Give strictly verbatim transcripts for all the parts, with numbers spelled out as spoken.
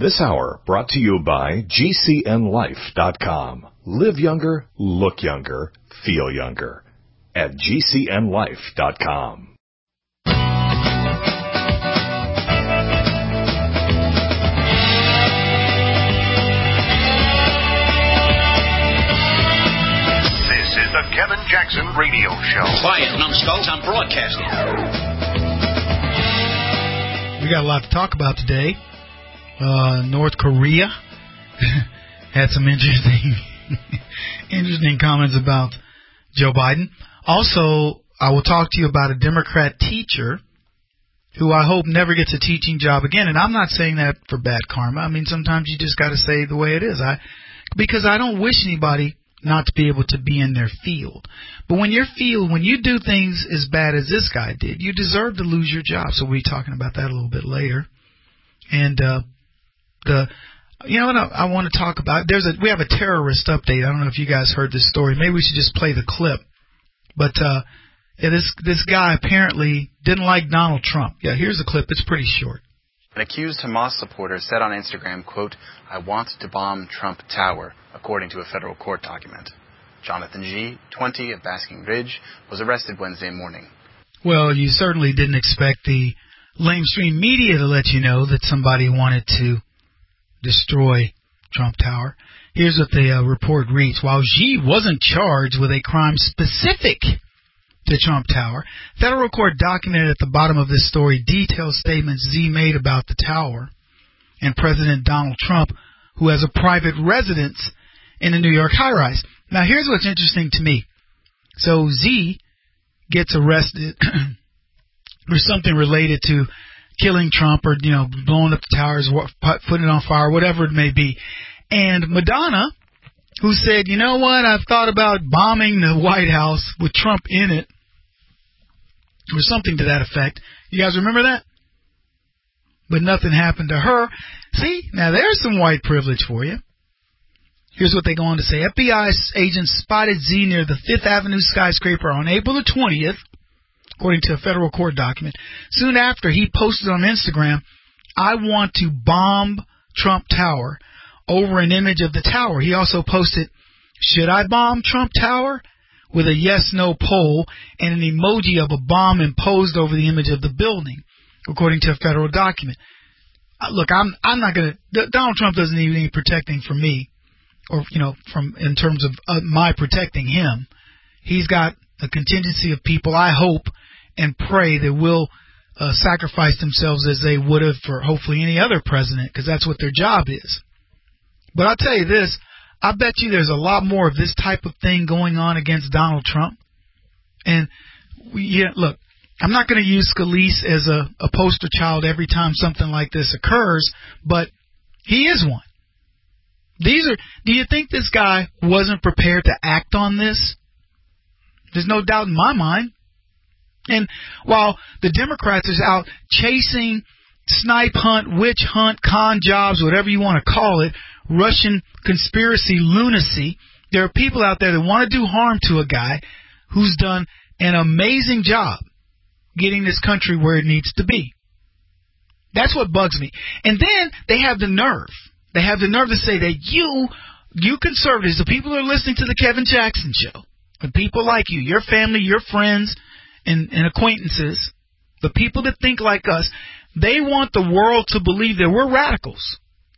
This hour brought to you by G C N life dot com. Live younger, look younger, feel younger at G C N life dot com. This is the Kevin Jackson Radio Show. Quiet, numbskulls, I'm broadcasting. We got a lot to talk about today. Uh, North Korea had some interesting, interesting comments about Joe Biden. Also, I will talk to you about a Democrat teacher who I hope never gets a teaching job again. And I'm not saying that for bad karma. I mean, sometimes you just got to say the way it is. I, because I don't wish anybody not to be able to be in their field. But when your field, when you do things as bad as this guy did, you deserve to lose your job. So we'll be talking about that a little bit later. And, uh, The, you know what I, I want to talk about? There's a we have a terrorist update. I don't know if you guys heard this story. Maybe we should just play the clip. But uh, yeah, this this guy apparently didn't like Donald Trump. Yeah, here's the clip. It's pretty short. An accused Hamas supporter said on Instagram, quote, "I want to bomb Trump Tower," according to a federal court document. Jonathan G., twenty, of Basking Ridge, was arrested Wednesday morning. Well, you certainly didn't expect the lamestream media to let you know that somebody wanted to destroy Trump Tower. Here's what the uh, report reads. While Xi wasn't charged with a crime specific to Trump Tower, federal court documented at the bottom of this story detailed statements Xi made about the tower and President Donald Trump, who has a private residence in the New York high-rise. Now, here's what's interesting to me. So Xi gets arrested for something related to killing Trump or, you know, blowing up the towers, putting it on fire, whatever it may be. And Madonna, who said, you know what, I've thought about bombing the White House with Trump in it, or something to that effect. You guys remember that? But nothing happened to her. See, now there's some white privilege for you. Here's what they go on to say. F B I agents spotted Xi near the Fifth Avenue skyscraper on April the twentieth, according to a federal court document. Soon after, he posted on Instagram, "I want to bomb Trump Tower," over an image of the tower. He also posted, "Should I bomb Trump Tower?" with a yes-no poll and an emoji of a bomb imposed over the image of the building, according to a federal document. Look, I'm I'm not going to... Donald Trump doesn't need any protecting from me, or, you know, from in terms of uh, my protecting him. He's got a contingency of people, I hope, and pray that will uh, sacrifice themselves as they would have for hopefully any other president, because that's what their job is. But I'll tell you this, I bet you there's a lot more of this type of thing going on against Donald Trump. And, we, yeah, look, I'm not going to use Scalise as a, a poster child every time something like this occurs, but he is one. These are. Do you think this guy wasn't prepared to act on this? There's no doubt in my mind. And while the Democrats is out chasing, snipe hunt, witch hunt, con jobs, whatever you want to call it, Russian conspiracy lunacy, there are people out there that want to do harm to a guy who's done an amazing job getting this country where it needs to be. That's what bugs me. And then they have the nerve. They have the nerve to say that you, you conservatives, the people who are listening to the Kevin Jackson Show, the people like you, your family, your friends, and, and acquaintances, the people that think like us, they want the world to believe that we're radicals.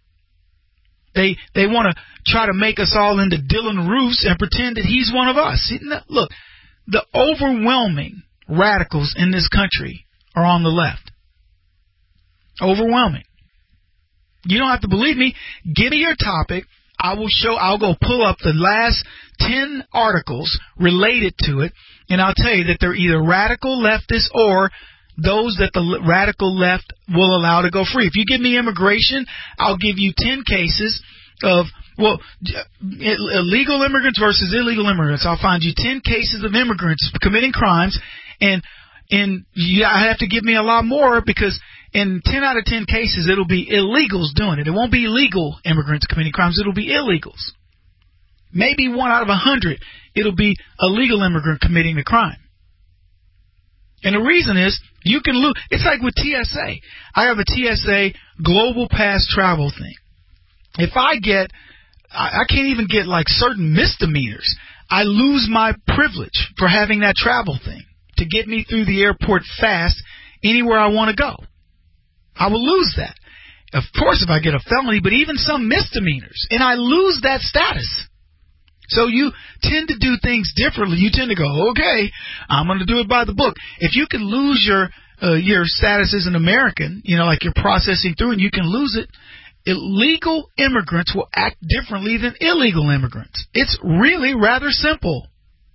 They they want to try to make us all into Dylan Roofs and pretend that he's one of us. Look, the overwhelming radicals in this country are on the left. Overwhelming. You don't have to believe me. Give me your topic. I will show, I'll go pull up the last ten articles related to it, and I'll tell you that they're either radical leftists or those that the radical left will allow to go free. If you give me immigration, I'll give you ten cases of, well, illegal immigrants versus illegal immigrants. I'll find you ten cases of immigrants committing crimes, and and you have to give me a lot more, because in ten out of ten cases, it'll be illegals doing it. It won't be legal immigrants committing crimes. It'll be illegals. Maybe one out of a hundred, it'll be a legal immigrant committing the crime. And the reason is you can lose. It's like with T S A. I have a T S A global pass travel thing. If I get, I can't even get like certain misdemeanors. I lose my privilege for having that travel thing to get me through the airport fast anywhere I want to go. I will lose that. Of course, if I get a felony, but even some misdemeanors, and I lose that status. So you tend to do things differently. You tend to go, okay, I'm going to do it by the book. If you can lose your uh, your status as an American, you know, like you're processing through and you can lose it, illegal immigrants will act differently than illegal immigrants. It's really rather simple.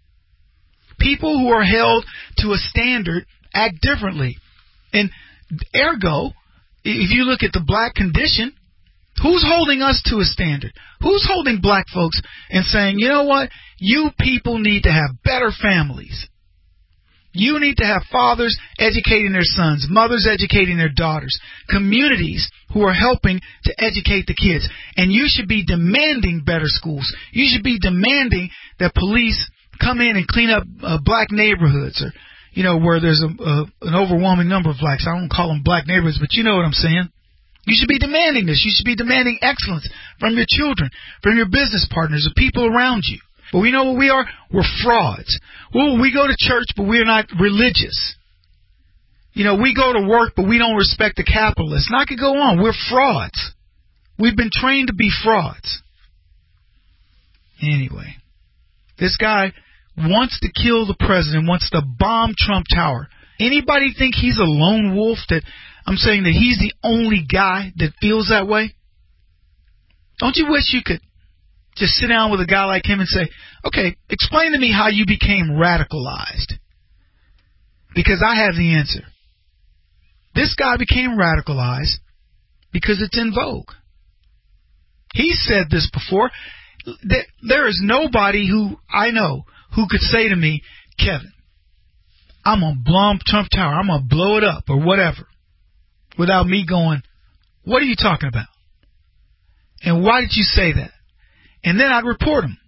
People who are held to a standard act differently. And ergo, if you look at the black condition, who's holding us to a standard? Who's holding black folks and saying, you know what? You people need to have better families. You need to have fathers educating their sons, mothers educating their daughters, communities who are helping to educate the kids. And you should be demanding better schools. You should be demanding that police come in and clean up uh, black neighborhoods, or, you know, where there's a, a, an overwhelming number of blacks. I don't call them black neighborhoods, but you know what I'm saying. You should be demanding this. You should be demanding excellence from your children, from your business partners, the people around you. But we know what we are? We're frauds. Well, we go to church, but we're not religious. You know, we go to work, but we don't respect the capitalists. And I could go on. We're frauds. We've been trained to be frauds. Anyway, this guy wants to kill the president, wants to bomb Trump Tower. Anybody think he's a lone wolf? That I'm saying that he's the only guy that feels that way? Don't you wish you could just sit down with a guy like him and say, okay, explain to me how you became radicalized? Because I have the answer. This guy became radicalized because it's in vogue. He said this before. There is nobody who I know who could say to me, Kevin, I'm going to blow up Trump Tower, I'm going to blow it up or whatever, without me going, what are you talking about? And why did you say that? And then I'd report him.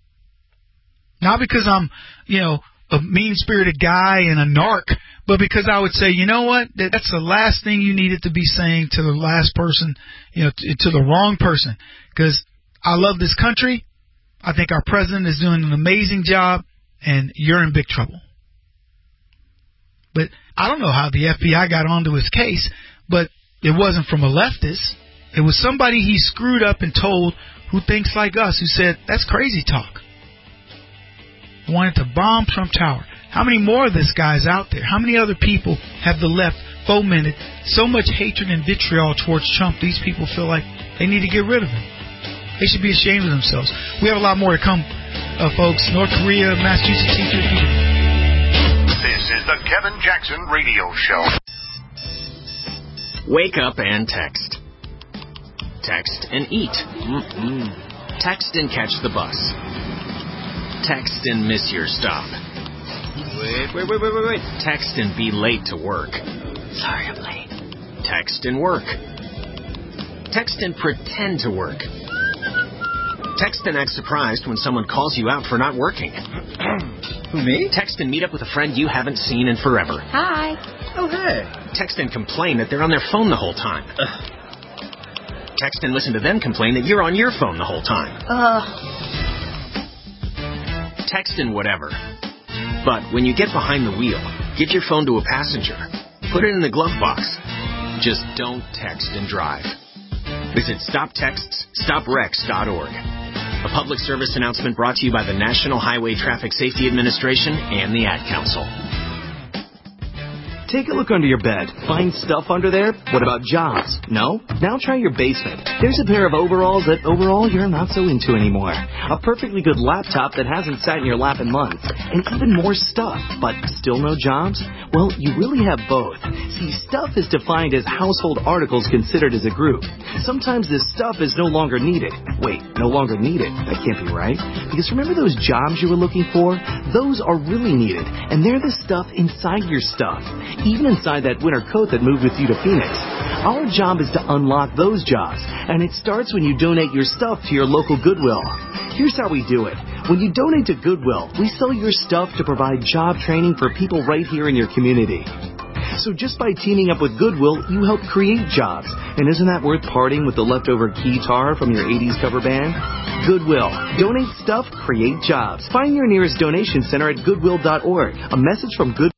Not because I'm, you know, a mean-spirited guy and a narc, but because I would say, you know what, that's the last thing you needed to be saying to the last person, you know, to the wrong person. Because I love this country. I think our president is doing an amazing job, and you're in big trouble. But I don't know how the F B I got onto his case, but it wasn't from a leftist. It was somebody he screwed up and told who thinks like us, who said, that's crazy talk. Wanted to bomb Trump Tower. How many more of this guy's out there? How many other people have the left fomented so much hatred and vitriol towards Trump, these people feel like they need to get rid of him? They should be ashamed of themselves. We have a lot more to come, uh, folks. North Korea, Massachusetts, T three. This is the Kevin Jackson Radio Show. Wake up and text. Text and eat. Mm-mm. Text and catch the bus. Text and miss your stop. Wait, wait, wait, wait, wait, wait. Text and be late to work. Sorry, I'm late. Text and work. Text and pretend to work. Text and act surprised when someone calls you out for not working. Who, me? Text and meet up with a friend you haven't seen in forever. Hi. Oh, hey. Text and complain that they're on their phone the whole time. Ugh. Text and listen to them complain that you're on your phone the whole time. Uh. Text and whatever. But when you get behind the wheel, give your phone to a passenger. Put it in the glove box. Just don't text and drive. Visit stop texts stop wrecks dot org. A public service announcement brought to you by the National Highway Traffic Safety Administration and the Ad Council. Take a look under your bed. Find stuff under there? What about jobs? No? Now try your basement. There's a pair of overalls that overall you're not so into anymore. A perfectly good laptop that hasn't sat in your lap in months. And even more stuff, but still no jobs? Well, you really have both. See, stuff is defined as household articles considered as a group. Sometimes this stuff is no longer needed. Wait, no longer needed? That can't be right. Because remember those jobs you were looking for? Those are really needed. And they're the stuff inside your stuff. Even inside that winter coat that moved with you to Phoenix. Our job is to unlock those jobs, and it starts when you donate your stuff to your local Goodwill. Here's how we do it. When you donate to Goodwill, we sell your stuff to provide job training for people right here in your community. So just by teaming up with Goodwill, you help create jobs. And isn't that worth parting with the leftover guitar from your eighties cover band? Goodwill. Donate stuff, create jobs. Find your nearest donation center at goodwill dot org. A message from Goodwill.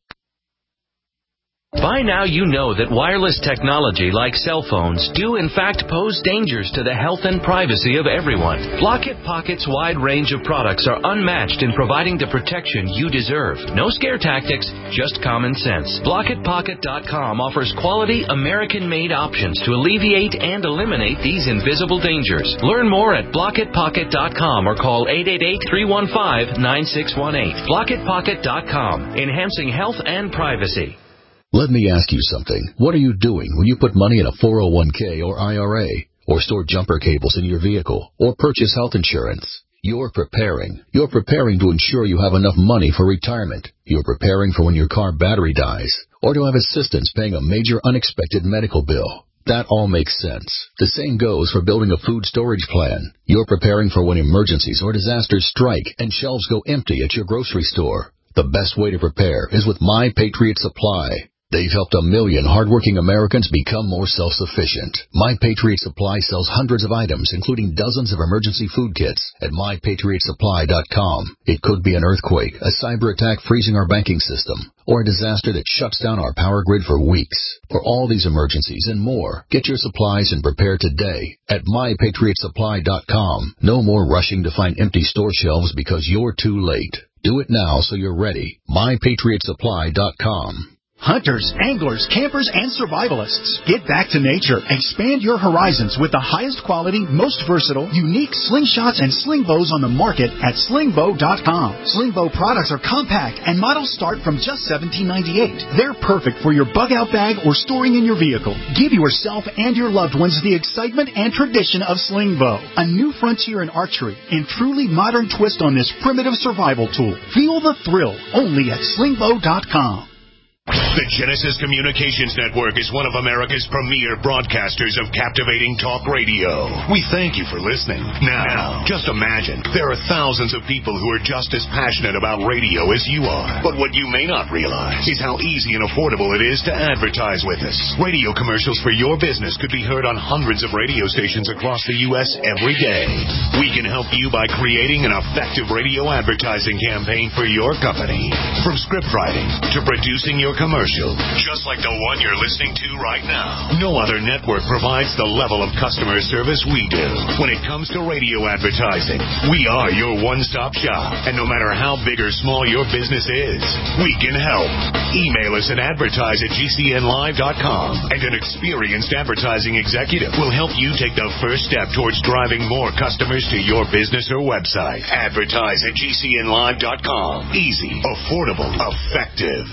By now you know that wireless technology like cell phones do in fact pose dangers to the health and privacy of everyone. Blockit Pocket's wide range of products are unmatched in providing the protection you deserve. No scare tactics, just common sense. Blockit Pocket dot com offers quality American-made options to alleviate and eliminate these invisible dangers. Learn more at Blockit Pocket dot com or call eight eight eight, three one five, nine six one eight. Blockit Pocket dot com, enhancing health and privacy. Let me ask you something. What are you doing when you put money in a four oh one k or I R A, or store jumper cables in your vehicle, or purchase health insurance? You're preparing. You're preparing to ensure you have enough money for retirement. You're preparing for when your car battery dies, or to have assistance paying a major unexpected medical bill. That all makes sense. The same goes for building a food storage plan. You're preparing for when emergencies or disasters strike and shelves go empty at your grocery store. The best way to prepare is with My Patriot Supply. They've helped a million hardworking Americans become more self-sufficient. My Patriot Supply sells hundreds of items, including dozens of emergency food kits, at my patriot supply dot com. It could be an earthquake, a cyber attack freezing our banking system, or a disaster that shuts down our power grid for weeks. For all these emergencies and more, get your supplies and prepare today at my patriot supply dot com. No more rushing to find empty store shelves because you're too late. Do it now so you're ready. my patriot supply dot com. Hunters, anglers, campers, and survivalists. Get back to nature. Expand your horizons with the highest quality, most versatile, unique slingshots and sling bows on the market at sling bow dot com. Sling bow products are compact and models start from just seventeen ninety-eight. They're perfect for your bug-out bag or storing in your vehicle. Give yourself and your loved ones the excitement and tradition of sling bow. A new frontier in archery and truly modern twist on this primitive survival tool. Feel the thrill only at sling bow dot com. The Genesis Communications Network is one of America's premier broadcasters of captivating talk radio. We thank you for listening. Now, just imagine, there are thousands of people who are just as passionate about radio as you are. But what you may not realize is how easy and affordable it is to advertise with us. Radio commercials for your business could be heard on hundreds of radio stations across the U S every day. We can help you by creating an effective radio advertising campaign for your company. From script writing to producing your commercial, just like the one you're listening to right now. No other network provides the level of customer service we do. When it comes to radio advertising, we are your one-stop shop. And no matter how big or small your business is, we can help. Email us at advertise at g c n live dot com, and an experienced advertising executive will help you take the first step towards driving more customers to your business or website. Advertise at g c n live dot com. Easy, affordable, effective.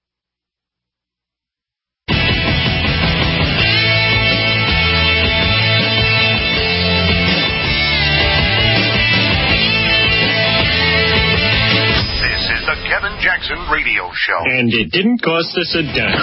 The Kevin Jackson Radio Show. And it didn't cost us a dime.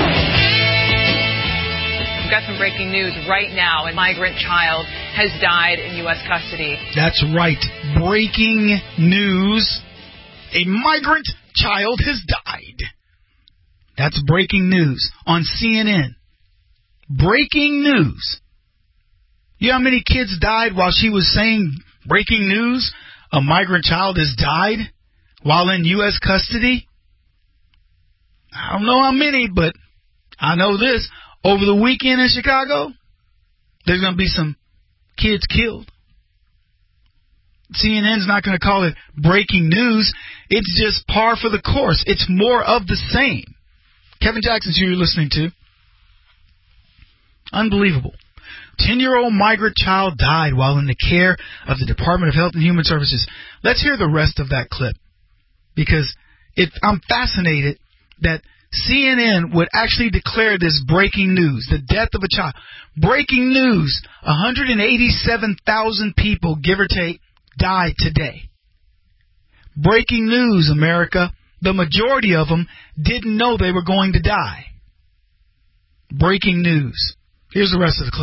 We've got some breaking news right now. A migrant child has died in U S custody. That's right. Breaking news. A migrant child has died. That's breaking news on C N N. Breaking news. You know how many kids died while she was saying breaking news? A migrant child has died while in U S custody? I don't know how many, but I know this. Over the weekend in Chicago, there's going to be some kids killed. C N N's not going to call it breaking news. It's just par for the course. It's more of the same. Kevin Jackson's who you're listening to. Unbelievable. Ten-year-old migrant child died while in the care of the Department of Health and Human Services. Let's hear the rest of that clip, because it, I'm fascinated that C N N would actually declare this breaking news, the death of a child. Breaking news, one hundred eighty-seven thousand people, give or take, died today. Breaking news, America. The majority of them didn't know they were going to die. Breaking news. Here's the rest of the clip.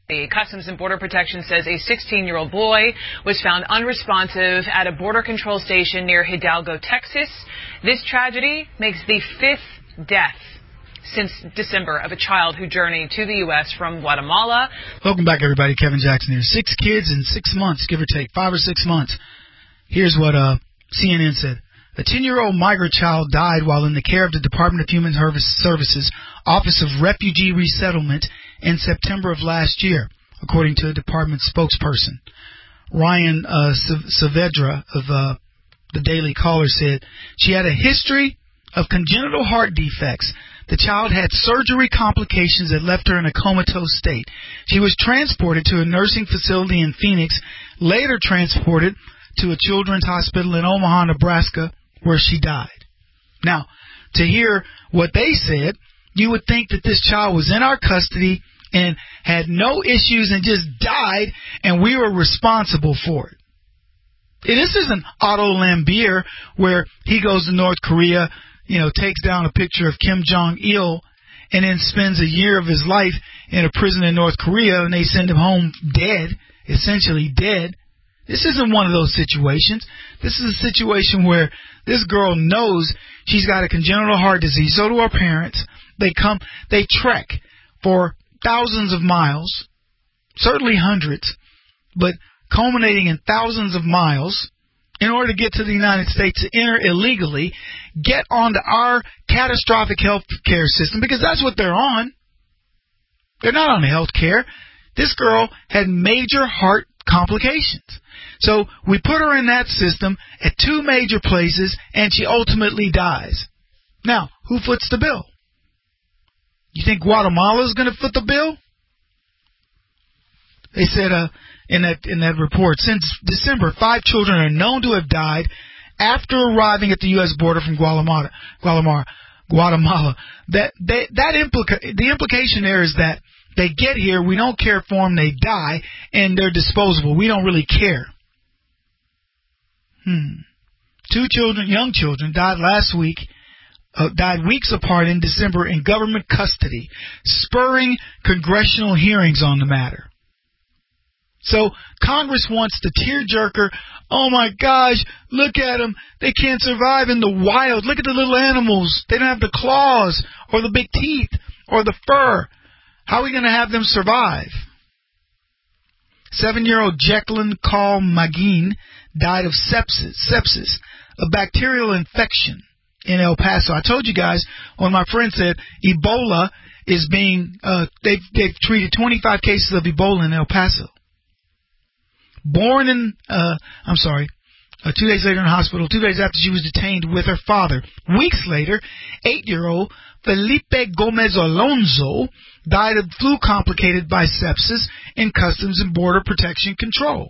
The Customs and Border Protection says a sixteen-year-old boy was found unresponsive at a border control station near Hidalgo, Texas. This tragedy makes the fifth death since December of a child who journeyed to the U S from Guatemala. Welcome back, everybody. Kevin Jackson here. Six kids in six months, give or take, five or six months. Here's what uh, C N N said. A ten-year-old migrant child died while in the care of the Department of Human Services Office of Refugee Resettlement in September of last year, according to a department spokesperson. Ryan uh, Saavedra of uh, the Daily Caller said she had a history of congenital heart defects. The child had surgery complications that left her in a comatose state. She was transported to a nursing facility in Phoenix, later transported to a children's hospital in Omaha, Nebraska, where she died. Now, to hear what they said, you would think that this child was in our custody and had no issues and just died, and we were responsible for it. This isn't Otto Lambier, where he goes to North Korea, you know, takes down a picture of Kim Jong-il, and then spends a year of his life in a prison in North Korea, and they send him home dead, essentially dead. This isn't one of those situations. This is a situation where this girl knows she's got a congenital heart disease. So do her parents. They come, they trek for thousands of miles, certainly hundreds, but culminating in thousands of miles in order to get to the United States, to enter illegally, get onto our catastrophic health care system, because that's what they're on. They're not on health care. This girl had major heart complications. So we put her in that system at two major places, and she ultimately dies. Now, who foots the bill? You think Guatemala is going to foot the bill? They said uh, in that in that report, since December, five children are known to have died after arriving at the U S border from Guatemala. Guatemala. Guatemala. That they, that implica- the implication there is that they get here, we don't care for them, they die, and they're disposable. We don't really care. Hmm. Two children, young children, died last week, uh, died weeks apart in December in government custody, spurring congressional hearings on the matter. So Congress wants the tearjerker. Oh my gosh, look at them. They can't survive in the wild. Look at the little animals. They don't have the claws or the big teeth or the fur. How are we going to have them survive? Seven-year-old Jacqueline Call Magin died of sepsis, sepsis, a bacterial infection in El Paso. I told you guys, when my friend said Ebola is being, uh, they've, they've treated twenty-five cases of Ebola in El Paso. Born in, uh, I'm sorry, uh, two days later in the hospital, two days after she was detained with her father. Weeks later, eight-year-old Felipe Gomez Alonso died of flu complicated by sepsis in Customs and Border Protection Control.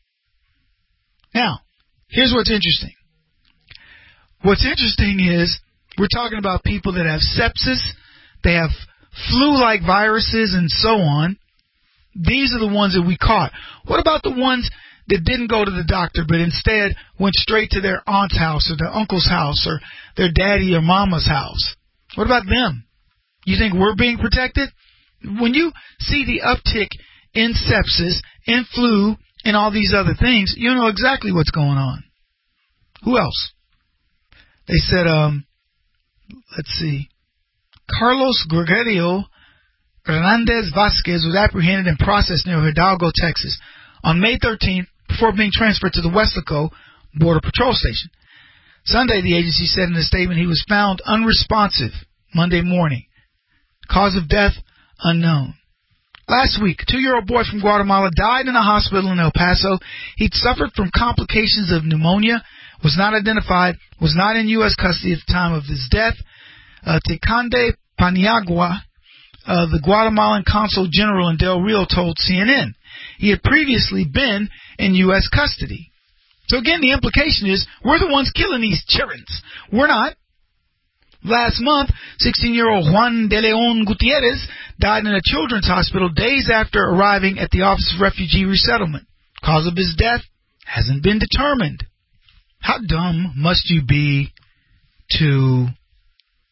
Now, here's what's interesting. What's interesting is we're talking about people that have sepsis, they have flu-like viruses and so on. These are the ones that we caught. What about the ones that didn't go to the doctor but instead went straight to their aunt's house or their uncle's house or their daddy or mama's house? What about them? You think we're being protected? When you see the uptick in sepsis, in flu, and all these other things, you know exactly what's going on. Who else? They said, um, let's see, Carlos Gregorio Hernandez Vasquez was apprehended and processed near Hidalgo, Texas, on May thirteenth before being transferred to the Weslaco Border Patrol Station. Sunday, the agency said in a statement he was found unresponsive Monday morning. Cause of death, unknown. Last week, a two-year-old boy from Guatemala died in a hospital in El Paso. He'd suffered from complications of pneumonia, was not identified, was not in U S custody at the time of his death. Uh, Tecande Paniagua, Uh, the Guatemalan Consul General in Del Rio, told C N N. He had previously been in U S custody. So again, the implication is we're the ones killing these children. We're not. Last month, sixteen-year-old Juan de Leon Gutierrez died in a children's hospital days after arriving at the Office of Refugee Resettlement. Cause of his death hasn't been determined. How dumb must you be to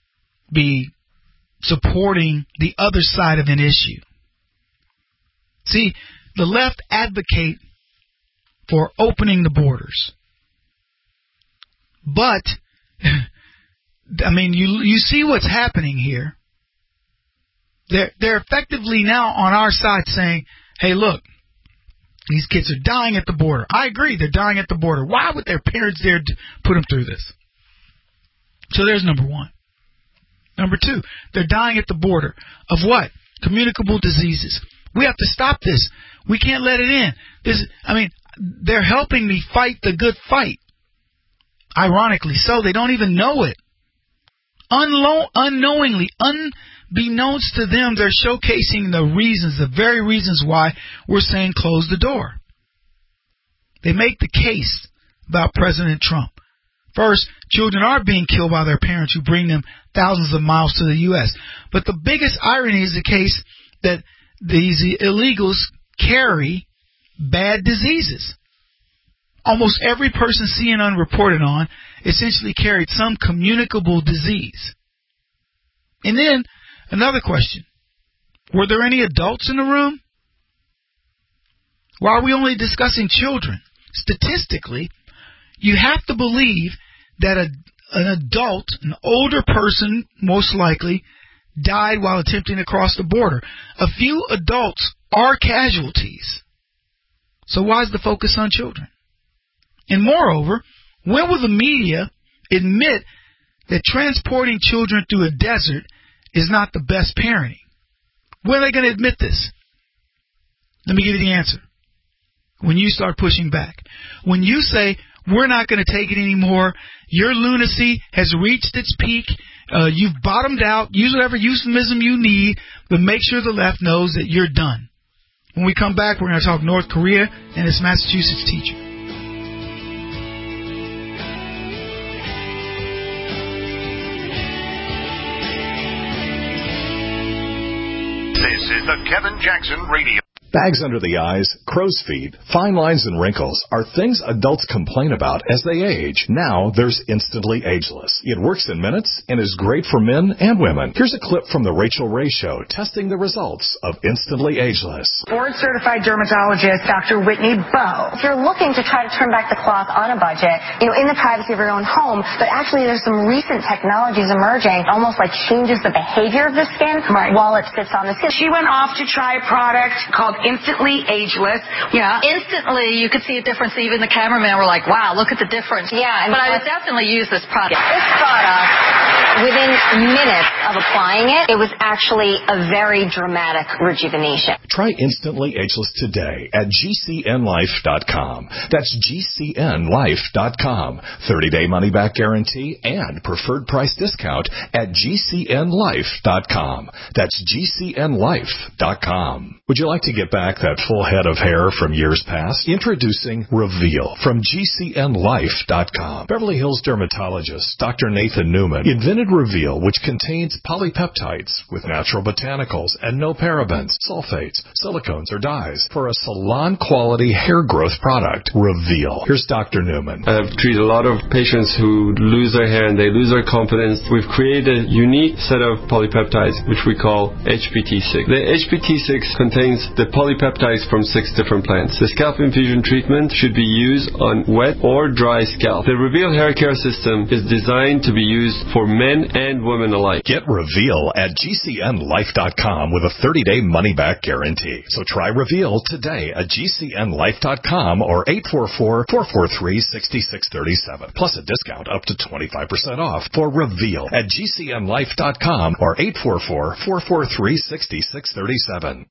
be supporting the other side of an issue? See, the left advocate for opening the borders. But, I mean, you you see what's happening here. They're, they're effectively now on our side saying, hey, look, these kids are dying at the border. I agree, they're dying at the border. Why would their parents dare to put them through this? So there's number one. Number two, they're dying at the border. Of what? Communicable diseases. We have to stop this. We can't let it in. This, I mean, they're helping me fight the good fight. Ironically so, they don't even know it. Unlo- unknowingly, unbeknownst to them, they're showcasing the reasons, the very reasons why we're saying close the door. They make the case about President Trump. First, children are being killed by their parents who bring them thousands of miles to the U S But the biggest irony is the case that these illegals carry bad diseases. Almost every person C N N reported on essentially carried some communicable disease. And then, another question. Were there any adults in the room? Why are we only discussing children? Statistically, you have to believe that a, an adult, an older person, most likely, died while attempting to cross the border. A few adults are casualties. So why is the focus on children? And moreover, when will the media admit that transporting children through a desert is not the best parenting? When are they going to admit this? Let me give you the answer. When you start pushing back. When you say, we're not going to take it anymore, your lunacy has reached its peak, uh, you've bottomed out, use whatever euphemism you need, but make sure the left knows that you're done. When we come back, we're going to talk North Korea and its Massachusetts teacher. This is the Kevin Jackson Radio. Bags under the eyes, crow's feet, fine lines and wrinkles are things adults complain about as they age. Now there's Instantly Ageless. It works in minutes and is great for men and women. Here's a clip from the Rachel Ray Show testing the results of Instantly Ageless. Board-certified dermatologist Doctor Whitney Bowe. If you're looking to try to turn back the clock on a budget, you know, in the privacy of your own home, but actually there's some recent technologies emerging, almost like changes the behavior of the skin right. while it sits on the skin. She went off to try a product called Instantly Ageless. Yeah. Instantly, you could see a difference. Even the cameraman were like, wow, look at the difference. Yeah. And but I would definitely use this product. This product, within minutes of applying it, it was actually a very dramatic rejuvenation. Try Instantly Ageless today at G C N life dot com. That's G C N life dot com. thirty-day money-back guarantee and preferred price discount at G C N life dot com. That's G C N life dot com. Would you like to get back that full head of hair from years past? Introducing Reveal from G C N life dot com. Beverly Hills dermatologist Doctor Nathan Newman invented Reveal, which contains polypeptides with natural botanicals and no parabens, sulfates, silicones, or dyes for a salon-quality hair growth product. Reveal. Here's Doctor Newman. I've treated a lot of patients who lose their hair and they lose their confidence. We've created a unique set of polypeptides, which we call H P T six. The H P T six contains the polypeptides from six different plants. The scalp infusion treatment should be used on wet or dry scalp. The Reveal hair care system is designed to be used for men and women alike. Get Reveal at G C N life dot com with a thirty-day money-back guarantee. So try Reveal today at G C N life dot com or eight four four, four four three, six six three seven. Plus a discount up to twenty-five percent off for Reveal at G C N life dot com or eight four four, four four three, six six three seven.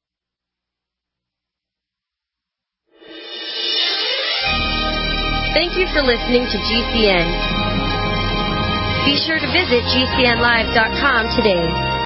Thank you for listening to G C N. Be sure to visit G C N live dot com today.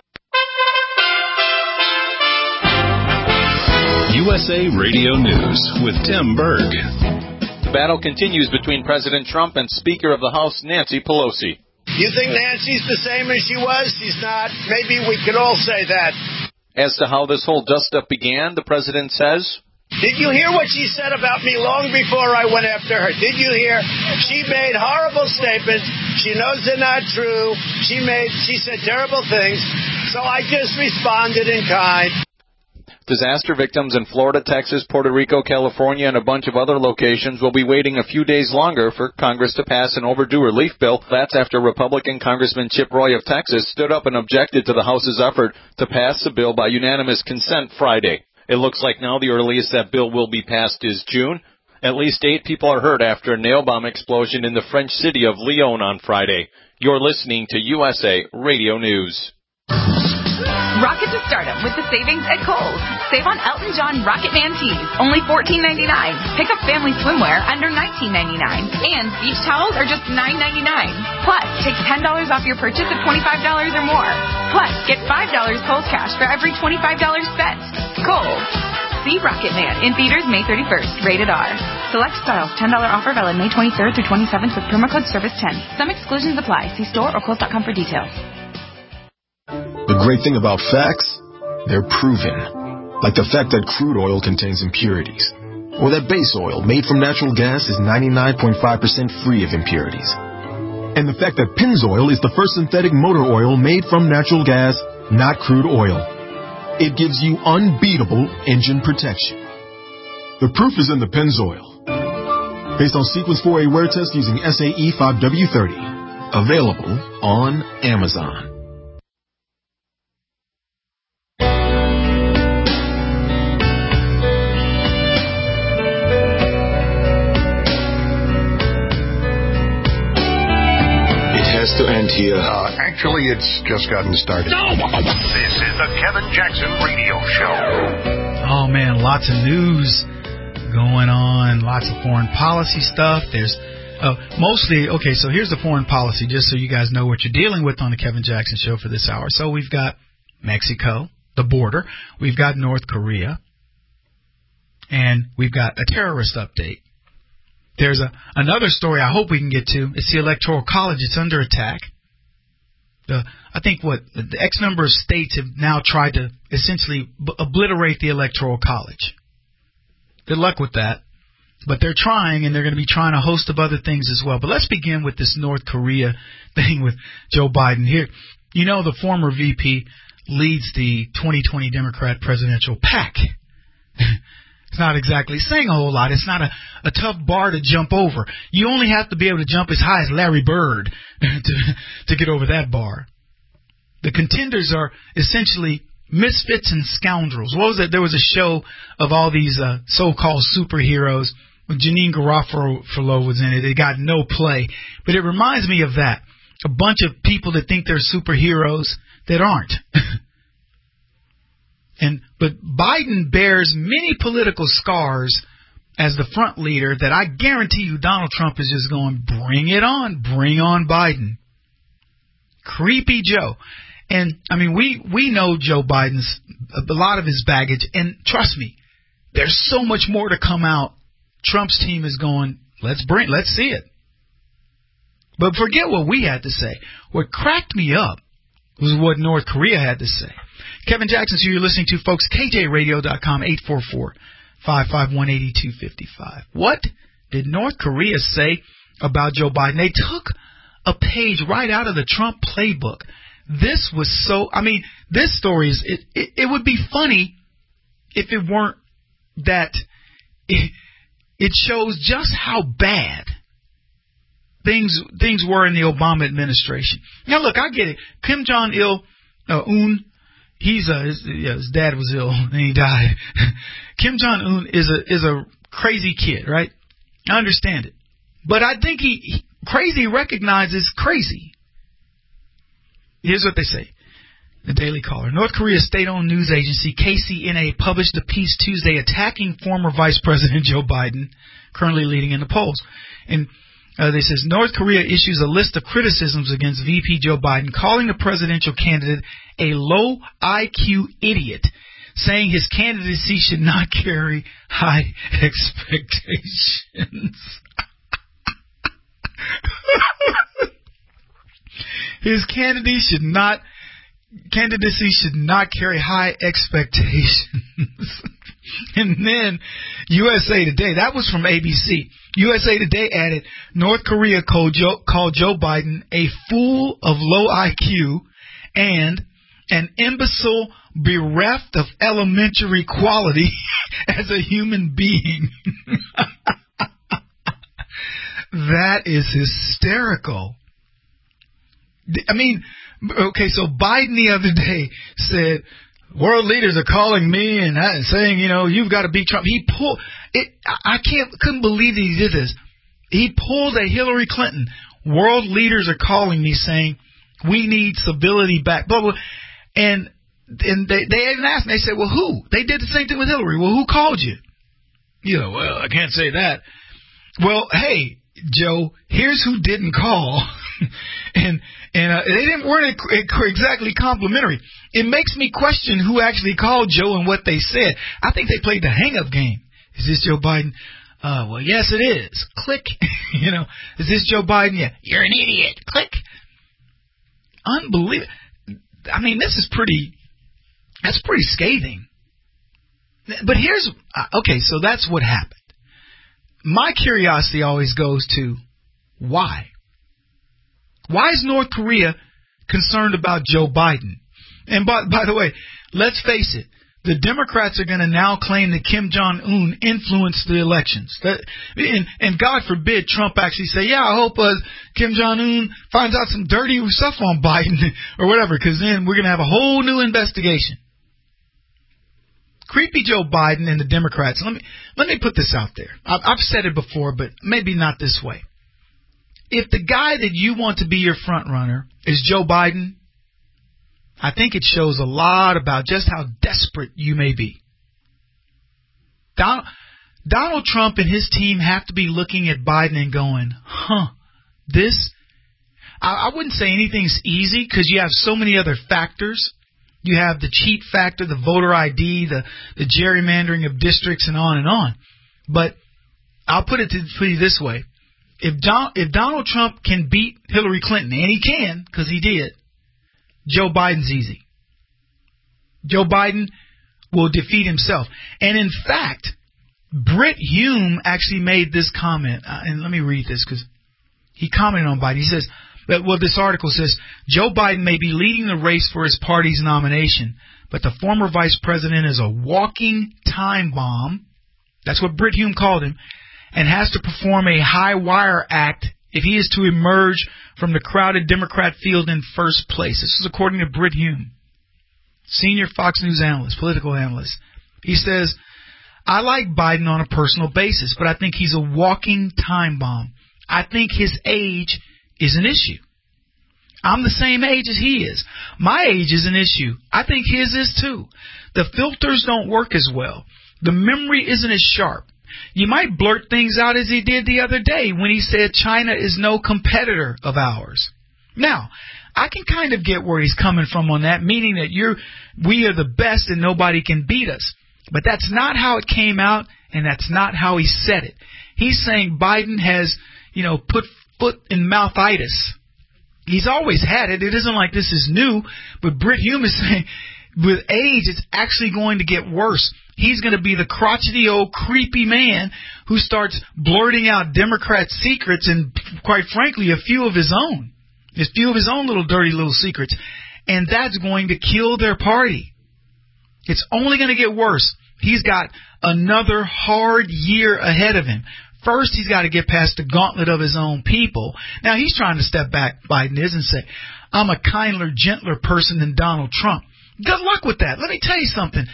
U S A Radio News with Tim Berg. The battle continues between President Trump and Speaker of the House Nancy Pelosi. You think Nancy's the same as she was? She's not. Maybe we could all say that. As to how this whole dust-up began, the president says, did you hear what she said about me long before I went after her? Did you hear? She made horrible statements. She knows they're not true. She made, she said terrible things. So I just responded in kind. Disaster victims in Florida, Texas, Puerto Rico, California, and a bunch of other locations will be waiting a few days longer for Congress to pass an overdue relief bill. That's after Republican Congressman Chip Roy of Texas stood up and objected to the House's effort to pass the bill by unanimous consent Friday. It looks like now the earliest that bill will be passed is June. At least eight people are hurt after a nail bomb explosion in the French city of Lyon on Friday. You're listening to U S A Radio News. Rocket to stardom with the savings at Kohl's. Save on Elton John Rocket Man tees, only fourteen ninety-nine. Pick up family swimwear under nineteen ninety-nine. And beach towels are just nine ninety-nine. Plus, take ten dollars off your purchase of twenty-five dollars or more. Plus, get five dollars Kohl's cash for every twenty-five dollars spent. Kohl's. See Rocket Man in theaters May thirty-first. Rated R. Select styles. ten dollars offer valid May twenty-third through twenty-seventh with promo code service ten. Some exclusions apply. See store or Kohl's dot com for details. The great thing about facts, they're proven. Like the fact that crude oil contains impurities. Or that base oil made from natural gas is ninety-nine point five percent free of impurities. And the fact that Pennzoil is the first synthetic motor oil made from natural gas, not crude oil. It gives you unbeatable engine protection. The proof is in the Pennzoil. Based on Sequence four A wear test using S A E five W thirty. Available on Amazon. To end here. Uh, actually, it's just gotten started. No! This is the Kevin Jackson Radio Show. Oh, man, lots of news going on, lots of foreign policy stuff. There's uh, mostly, okay, so here's the foreign policy, just so you guys know what you're dealing with on the Kevin Jackson Show for this hour. So we've got Mexico, the border. We've got North Korea. And we've got a terrorist update. There's a another story I hope we can get to. It's the Electoral College. It's under attack. The I think what the X number of states have now tried to essentially b- obliterate the Electoral College. Good luck with that. But they're trying, and they're going to be trying a host of other things as well. But let's begin with this North Korea thing with Joe Biden. Here, you know, the former V P leads the twenty twenty Democrat presidential pack. It's not exactly saying a whole lot. It's not a, a tough bar to jump over. You only have to be able to jump as high as Larry Bird to, to get over that bar. The contenders are essentially misfits and scoundrels. What was it? There was a show of all these uh, so-called superheroes. When Janine Garofalo was in it, it got no play. But it reminds me of that. A bunch of people that think they're superheroes that aren't. And but Biden bears many political scars as the front leader that I guarantee you Donald Trump is just going, bring it on, bring on Biden. Creepy Joe. And, I mean, we, we know Joe Biden's, a lot of his baggage, and trust me, there's so much more to come out. Trump's team is going, let's bring, let's see it. But forget what we had to say. What cracked me up was what North Korea had to say. Kevin Jackson, so you're listening to, folks, K J radio dot com, eight four four, five five one, eight two five five. What did North Korea say about Joe Biden? They took a page right out of the Trump playbook. This was so, I mean, this story is, it, it, it would be funny if it weren't that it, it shows just how bad things things were in the Obama administration. Now, look, I get it. Kim Jong-il, uh, Un, He's a his, yeah, his dad was ill and he died. Kim Jong-un is a is a crazy kid, right? I understand it, but I think he, he crazy recognizes crazy. Here's what they say: the Daily Caller, North Korea's state-owned news agency K C N A published a piece Tuesday attacking former Vice President Joe Biden, currently leading in the polls. And Uh, they says North Korea issues a list of criticisms against V P Joe Biden, calling the presidential candidate a low I Q idiot, saying his candidacy should not carry high expectations. His candidacy should not candidacy should not carry high expectations. And then U S A Today, that was from A B C. U S A Today added, North Korea called Joe, called Joe Biden a fool of low I Q and an imbecile bereft of elementary quality as a human being. That is hysterical. I mean, okay, so Biden the other day said, world leaders are calling me and saying, you know, you've got to beat Trump. He pulled it. I can't, couldn't believe that he did this. He pulled a Hillary Clinton. World leaders are calling me saying, we need civility back. Blah, blah. And, and they, they even asked me, they said, well, who? They did the same thing with Hillary. Well, who called you? You know, well, I can't say that. Well, hey, Joe, here's who didn't call. and and uh, they didn't weren't exactly complimentary. It makes me question who actually called Joe and what they said. I think they played the hang-up game. Is this Joe Biden? Uh, well, yes, it is. Click. You know, is this Joe Biden? Yeah, you're an idiot. Click. Unbelievable. I mean, this is pretty. That's pretty scathing. But here's okay. So that's what happened. My curiosity always goes to why. Why is North Korea concerned about Joe Biden? And by, by the way, let's face it, the Democrats are going to now claim that Kim Jong-un influenced the elections. That, and, and God forbid Trump actually say, yeah, I hope uh, Kim Jong-un finds out some dirty stuff on Biden or whatever, because then we're going to have a whole new investigation. Creepy Joe Biden and the Democrats. Let me let me put this out there. I've, I've said it before, but maybe not this way. If the guy that you want to be your front runner is Joe Biden, I think it shows a lot about just how desperate you may be. Donald, Donald Trump and his team have to be looking at Biden and going, huh, this, I, I wouldn't say anything's easy because you have so many other factors. You have the cheat factor, the voter I D, the, the gerrymandering of districts, and on and on. But I'll put it to you this way. If, Don, if Donald Trump can beat Hillary Clinton, and he can, because he did, Joe Biden's easy. Joe Biden will defeat himself. And in fact, Brit Hume actually made this comment. Uh, and let me read this because he commented on Biden. He says, well, this article says, Joe Biden may be leading the race for his party's nomination, but the former vice president is a walking time bomb. That's what Brit Hume called him, and has to perform a high wire act if he is to emerge from the crowded Democrat field in first place. This is according to Brit Hume, senior Fox News analyst, political analyst. He says, I like Biden on a personal basis, but I think he's a walking time bomb. I think his age is an issue. I'm the same age as he is. My age is an issue. I think his is too. The filters don't work as well. The memory isn't as sharp. You might blurt things out as he did the other day when he said China is no competitor of ours. Now, I can kind of get where he's coming from on that, meaning that you're, we are the best and nobody can beat us. But that's not how it came out, and that's not how he said it. He's saying Biden has, you know, put foot in mouthitis. He's always had it. It isn't like this is new. But Brit Hume is saying with age, it's actually going to get worse. He's going to be the crotchety old creepy man who starts blurting out Democrat secrets and, quite frankly, a few of his own. A few of his own little dirty little secrets. And that's going to kill their party. It's only going to get worse. He's got another hard year ahead of him. First, he's got to get past the gauntlet of his own people. Now, he's trying to step back, Biden is, and say, I'm a kinder, gentler person than Donald Trump. Good luck with that. Let me tell you something.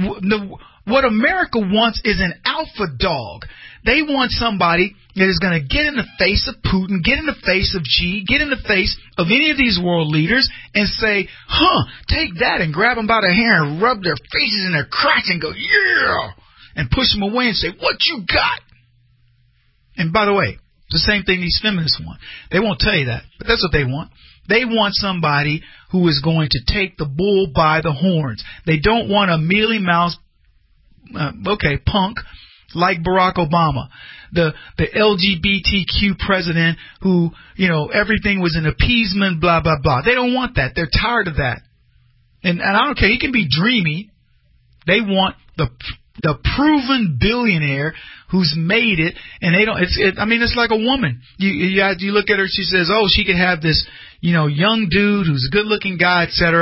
What America wants is an alpha dog. They want somebody that is going to get in the face of Putin, get in the face of Xi, get in the face of any of these world leaders and say, huh, take that, and grab them by the hair and rub their faces in their crotch and go, yeah, and push them away and say, what you got? And by the way, the same thing these feminists want. They won't tell you that, but that's what they want. They want somebody who is going to take the bull by the horns. They don't want a mealy mouse, uh, okay, punk like Barack Obama, the the L G B T Q president who, you know, everything was an appeasement, blah, blah, blah. They don't want that. They're tired of that. And, and I don't care. He can be dreamy. They want the the proven billionaire who's made it, and they don't. It's. It, I mean, it's like a woman. You, you you look at her. She says, "Oh, she could have this, you know, young dude who's a good-looking guy, et cetera"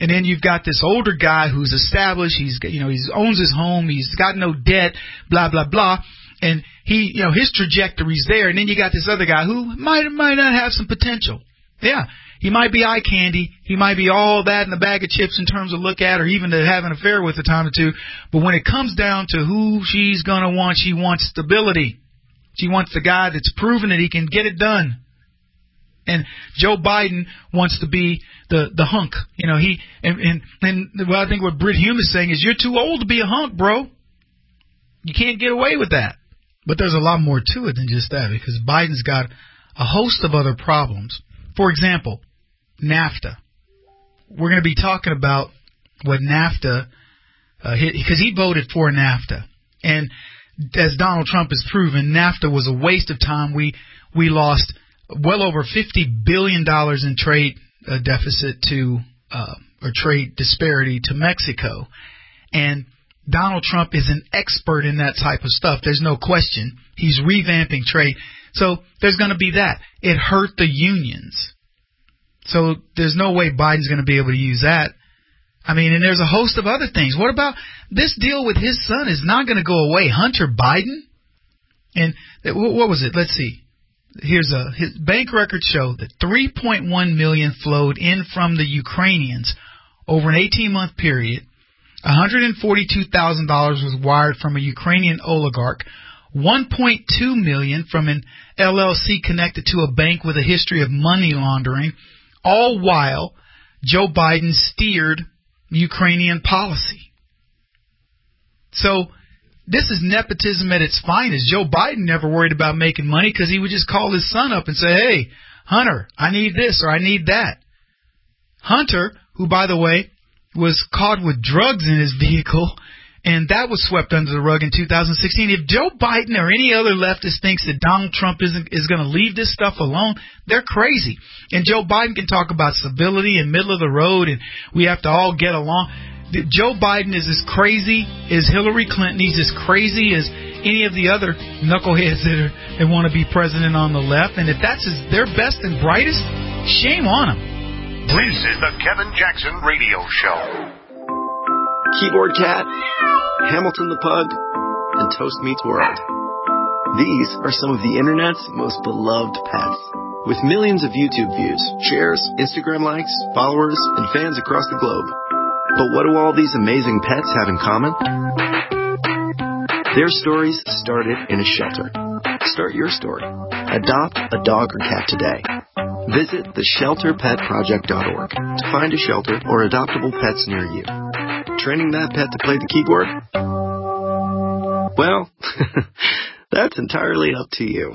And then you've got this older guy who's established. He's, you know, he owns his home. He's got no debt, blah, blah, blah. And he, you know, his trajectory's there. And then you got this other guy who might, might not have some potential. Yeah. He might be eye candy. He might be all that in a bag of chips in terms of look at, or even to have an affair with a time or two. But when it comes down to who she's going to want, she wants stability. She wants the guy that's proven that he can get it done. And Joe Biden wants to be the, the hunk. You know, he, and, and, and well, I think what Brit Hume is saying is you're too old to be a hunk, bro. You can't get away with that. But there's a lot more to it than just that, because Biden's got a host of other problems. For example, NAFTA. We're going to be talking about what NAFTA, uh, because he voted for NAFTA. And as Donald Trump has proven, NAFTA was a waste of time. We we lost well over fifty billion dollars in trade uh, deficit to, uh, or trade disparity to Mexico. And Donald Trump is an expert in that type of stuff. There's no question. He's revamping trade. So there's going to be that. It hurt the unions. So there's no way Biden's going to be able to use that. I mean, and there's a host of other things. What about this deal with his son is not going to go away? Hunter Biden? And what was it? Let's see. Here's a his bank records show that three point one million dollars flowed in from the Ukrainians over an eighteen-month period. one hundred forty-two thousand dollars was wired from a Ukrainian oligarch. one point two million dollars from an L L C connected to a bank with a history of money laundering, all while Joe Biden steered Ukrainian policy. So this is nepotism at its finest. Joe Biden never worried about making money because he would just call his son up and say, hey, Hunter, I need this or I need that. Hunter, who, by the way, was caught with drugs in his vehicle, and that was swept under the rug in two thousand sixteen. If Joe Biden or any other leftist thinks that Donald Trump isn't is going to leave this stuff alone, they're crazy. And Joe Biden can talk about civility and middle of the road, and we have to all get along. Joe Biden is as crazy as Hillary Clinton. He's as crazy as any of the other knuckleheads that, are, that want to be president on the left. And if that's his, their best and brightest, shame on them. This is the Kevin Jackson Radio Show. Keyboard Cat, Hamilton the Pug, and Toast Meets World. These are some of the internet's most beloved pets. With millions of YouTube views, shares, Instagram likes, followers, and fans across the globe. But what do all these amazing pets have in common? Their stories started in a shelter. Start your story. Adopt a dog or cat today. Visit the shelter pet project dot org to find a shelter or adoptable pets near you. Training that pet to play the keyboard? Well, that's entirely up to you.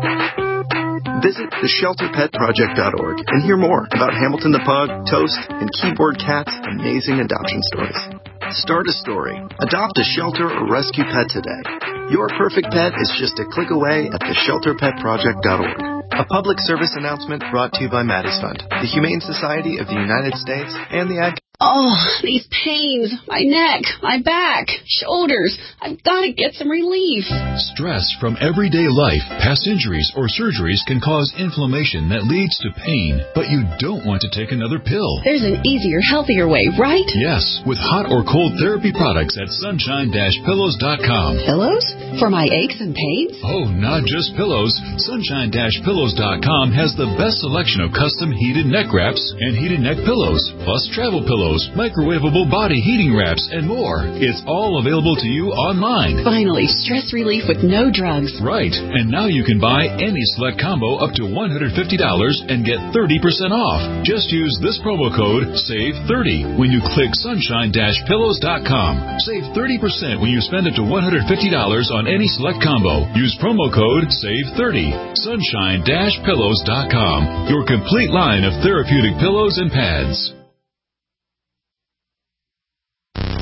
Visit the shelter pet project dot org and hear more about Hamilton the Pug, Toast, and Keyboard Cat's amazing adoption stories. Start a story. Adopt a shelter or rescue pet today. Your perfect pet is just a click away at the shelter pet project dot org. A public service announcement brought to you by Maddie's Fund, the Humane Society of the United States, and the Ad... Oh, these pains, my neck, my back, shoulders. I've got to get some relief. Stress from everyday life, past injuries, or surgeries can cause inflammation that leads to pain, but you don't want to take another pill. There's an easier, healthier way, right? Yes, with hot or cold therapy products at sunshine dash pillows dot com. Pillows? For my aches and pains? Oh, not just pillows. sunshine dash pillows dot com has the best selection of custom heated neck wraps and heated neck pillows, plus travel pillows, microwavable body heating wraps, and more. It's all available to you online. Finally, stress relief with no drugs. Right. And now you can buy any select combo up to one hundred fifty dollars and get thirty percent off. Just use this promo code save thirty when you click sunshine dash pillows dot com. Save thirty percent when you spend up to one hundred fifty dollars on any select combo. Use promo code save thirty. sunshine dash pillows dot com. Your complete line of therapeutic pillows and pads.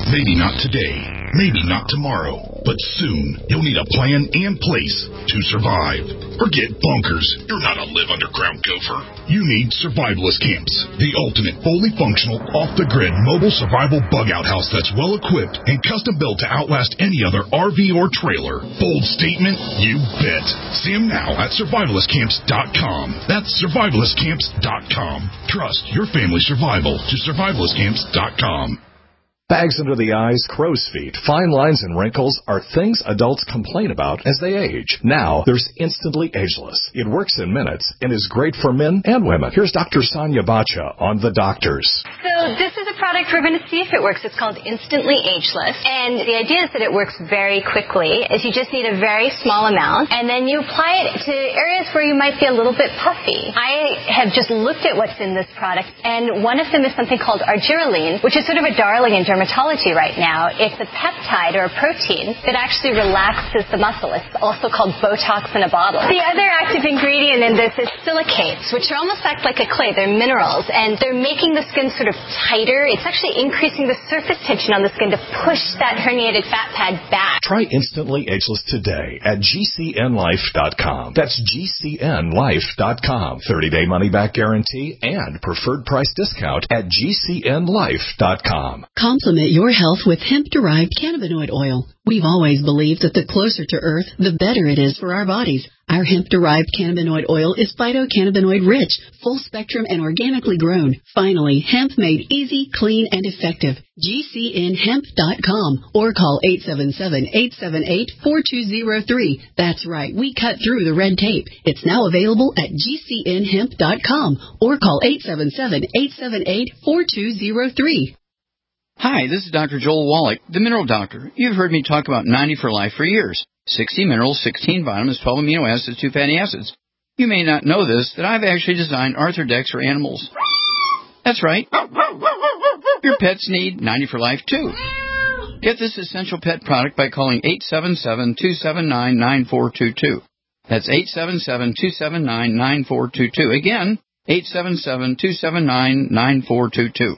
Maybe not today, maybe not tomorrow, but soon you'll need a plan and place to survive. Forget bunkers. You're not a live underground gopher. You need survivalist camps, the ultimate fully functional, off-the-grid mobile survival bug-out house that's well-equipped and custom-built to outlast any other R V or trailer. Bold statement? You bet. See them now at survivalist camps dot com. That's survivalist camps dot com. Trust your family's survival to survivalist camps dot com. Bags under the eyes, crow's feet, fine lines, and wrinkles are things adults complain about as they age. Now, there's Instantly Ageless. It works in minutes and is great for men and women. Here's Doctor Sonia Bacha on The Doctors. So this is a product we're going to see if it works. It's called Instantly Ageless. And the idea is that it works very quickly. Is you just need a very small amount, and then you apply it to areas where you might be a little bit puffy. I have just looked at what's in this product, and one of them is something called argireline, which is sort of a darling in dermatology right now. It's a peptide or a protein that actually relaxes the muscle. It's also called Botox in a bottle. The other active ingredient in this is silicates, which are almost act like a clay. They're minerals, and they're making the skin sort of tighter. It's actually increasing the surface tension on the skin to push that herniated fat pad back. Try Instantly Ageless today at G C N life dot com. That's G C N life dot com. thirty-day money-back guarantee and preferred price discount at G C N life dot com. Complement your health with hemp-derived cannabinoid oil. We've always believed that the closer to Earth, the better it is for our bodies. Our hemp-derived cannabinoid oil is phytocannabinoid rich, full spectrum, and organically grown. Finally, hemp made easy, clean, and effective. G C N hemp dot com or call eight seven seven, eight seven eight, four two zero three. That's right, we cut through the red tape. It's now available at G C N hemp dot com or call eight seven seven, eight seven eight, four two zero three. Hi, this is Doctor Joel Wallach, the Mineral Doctor. You've heard me talk about ninety for Life for years. sixty minerals, sixteen vitamins, twelve amino acids, two fatty acids. You may not know this, that I've actually designed Arthrodex for animals. That's right. Your pets need ninety for Life, too. Get this essential pet product by calling eight seven seven, two seven nine, nine four two two. That's eight seven seven, two seven nine, nine four two two. Again, eight seven seven, two seven nine, nine four two two.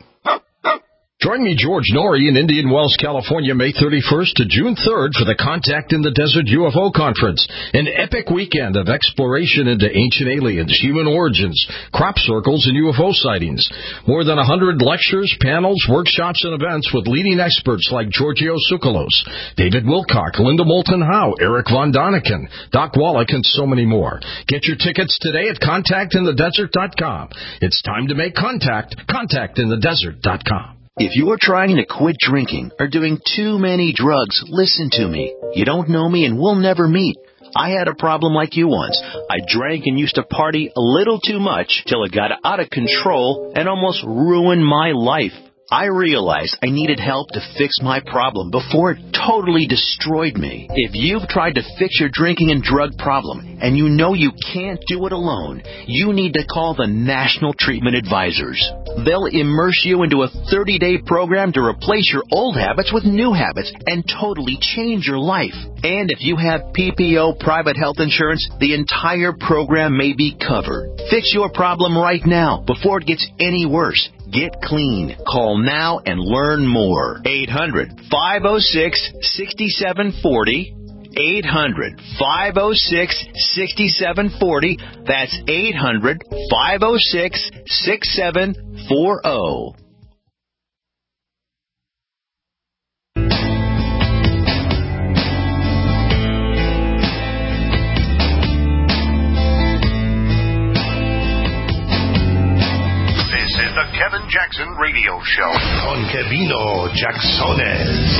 Join me, George Norrie, in Indian Wells, California, May thirty-first to June third for the Contact in the Desert U F O Conference, an epic weekend of exploration into ancient aliens, human origins, crop circles, and U F O sightings. More than one hundred lectures, panels, workshops, and events with leading experts like Giorgio Tsoukalos, David Wilcock, Linda Moulton Howe, Eric Von Daniken, Doc Wallach, and so many more. Get your tickets today at contact in the desert dot com. It's time to make contact. contact in the desert dot com. If you are trying to quit drinking or doing too many drugs, listen to me. You don't know me and we'll never meet. I had a problem like you once. I drank and used to party a little too much till it got out of control and almost ruined my life. I realized I needed help to fix my problem before it totally destroyed me. If you've tried to fix your drinking and drug problem and you know you can't do it alone, you need to call the National Treatment Advisors. They'll immerse you into a thirty-day program to replace your old habits with new habits and totally change your life. And if you have P P O private health insurance, the entire program may be covered. Fix your problem right now before it gets any worse. Get clean. Call now and learn more. eight hundred, five oh six, six seven four oh. eight hundred, five oh six, six seven four oh. That's eight hundred, five oh six, six seven four oh. The Kevin Jackson Radio Show on Kevino Jacksones.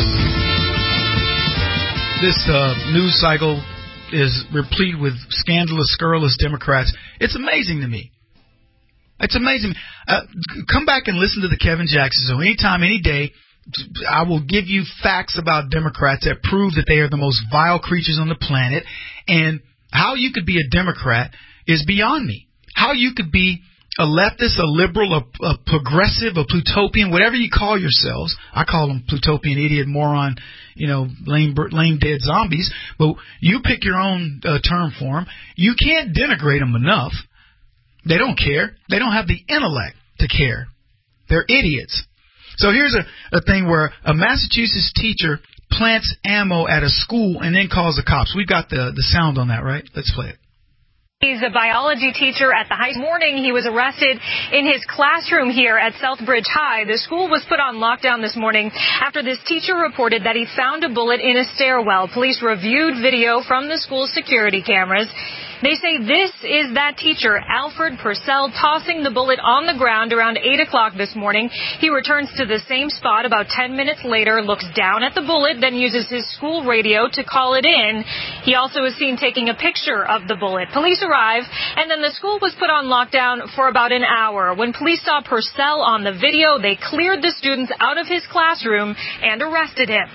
This uh, news cycle is replete with scandalous, scurrilous Democrats. It's amazing to me. It's amazing. Uh, come back and listen to the Kevin Jackson Show anytime, any day. I will give you facts about Democrats that prove that they are the most vile creatures on the planet. And how you could be a Democrat is beyond me. How you could be a leftist, a liberal, a, a progressive, a Plutopian, whatever you call yourselves. I call them Plutopian, idiot, moron, you know, lame, lame dead zombies. But you pick your own uh, term for them. You can't denigrate them enough. They don't care. They don't have the intellect to care. They're idiots. So here's a, a thing where a Massachusetts teacher plants ammo at a school and then calls the cops. We've got the, the sound on that, right? Let's play it. He's a biology teacher at the high school. Morning, he was arrested in his classroom here at Southbridge High. The school was put on lockdown this morning after this teacher reported that he found a bullet in a stairwell. Police reviewed video from the school's security cameras. They say this is that teacher, Alfred Purcell, tossing the bullet on the ground around eight o'clock this morning. He returns to the same spot about ten minutes later, looks down at the bullet, then uses his school radio to call it in. He also is seen taking a picture of the bullet. Police arrive, and then the school was put on lockdown for about an hour. When police saw Purcell on the video, they cleared the students out of his classroom and arrested him.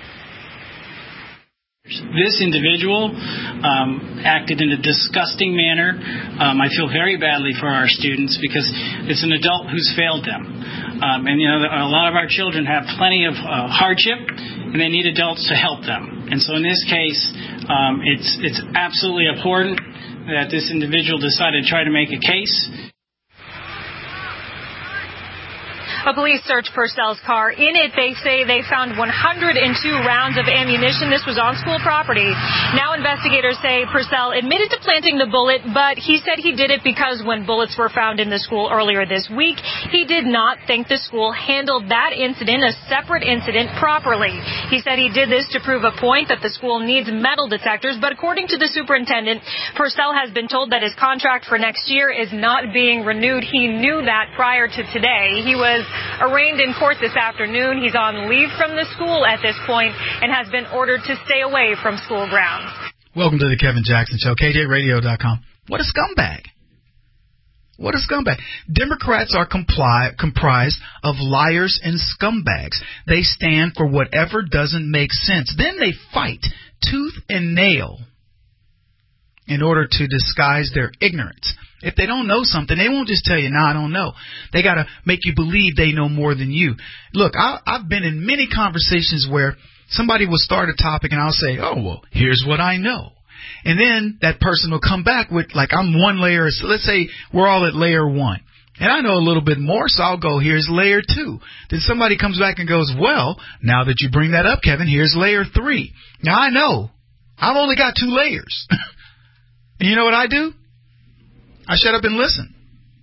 This individual um, acted in a disgusting manner. Um, I feel very badly for our students because it's an adult who's failed them. Um, and, you know, a lot of our children have plenty of uh, hardship, and they need adults to help them. And so in this case, um, it's, it's absolutely abhorrent that this individual decided to try to make a case. A police search Purcell's car. In it, they say they found one hundred two rounds of ammunition. This was on school property. Now investigators say Purcell admitted to planting the bullet, but he said he did it because when bullets were found in the school earlier this week, he did not think the school handled that incident, a separate incident, properly. He said he did this to prove a point that the school needs metal detectors, but according to the superintendent, Purcell has been told that his contract for next year is not being renewed. He knew that prior to today. He was arraigned in court this afternoon. He's on leave from the school at this point and has been ordered to stay away from school grounds. Welcome to the Kevin Jackson Show, K J radio dot com. What a scumbag. What a scumbag. Democrats are compli- comprised of liars and scumbags. They stand for whatever doesn't make sense. Then they fight tooth and nail in order to disguise their ignorance. If they don't know something, they won't just tell you, nah, I don't know. They got to make you believe they know more than you. Look, I, I've been in many conversations where somebody will start a topic and I'll say, oh, well, here's what I know. And then that person will come back with, like, I'm one layer. So let's say we're all at layer one. And I know a little bit more, so I'll go, here's layer two. Then somebody comes back and goes, well, now that you bring that up, Kevin, here's layer three. Now, I know. I've only got two layers. And you know what I do? I shut up and listen.